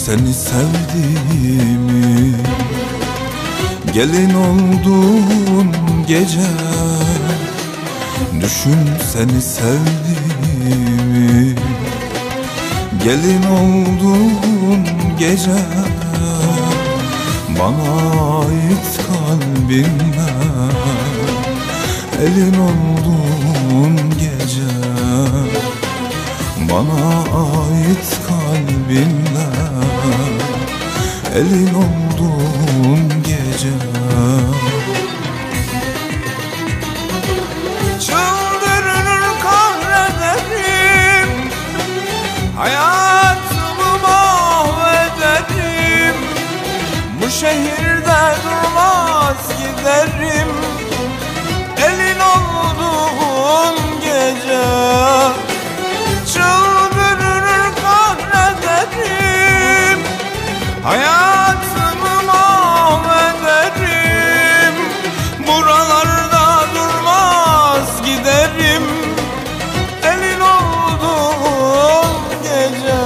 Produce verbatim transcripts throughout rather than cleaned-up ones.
seni sevdiğimi, gelin olduğun gece. Düşün seni sevdiğimi, gelin olduğun gece. Bana ait kalbinle, elin olduğun gece. Bana ait kalbinle, elin olduğun gece. Çıldırır kahrederim, hayatımı mahvederim. Bu şehirde durmaz giderim, elin olduğun gece. Çıldırır kahrederim, hayatımı mahvederim. Buralarda durmaz giderim, elin olduğun gece.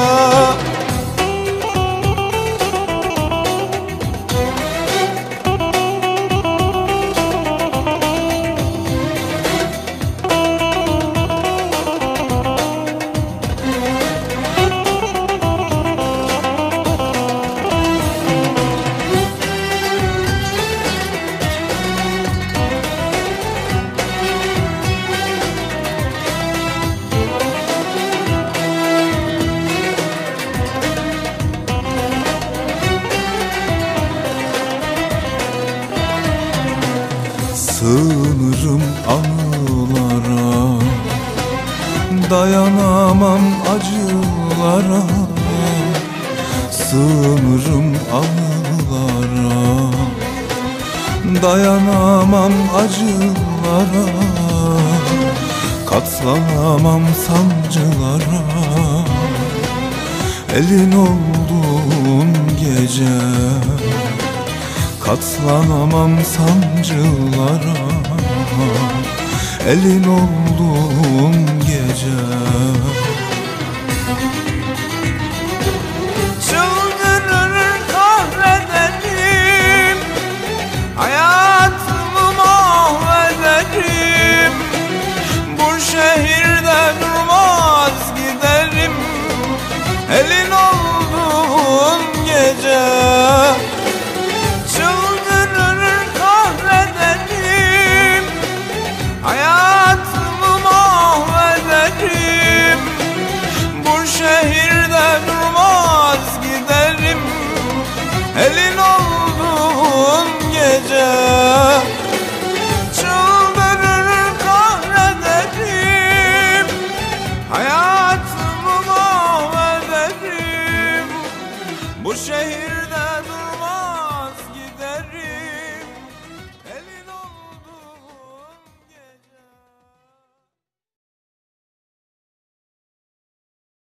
Sığınırım anılara, dayanamam acılara. Sığınırım anılara, dayanamam acılara. Katlanamam sancılara, elin olduğun gece. Katlanamam sancılara, elin olduğun gece. Çıldırır kahrederim, hayatımı mahvederim. Bu şehirde durmaz giderim, elin olduğun gece. Çıldırır kahrederim, hayatımı mahvederim. Bu şehirde durmaz giderim, elin olduğun gece.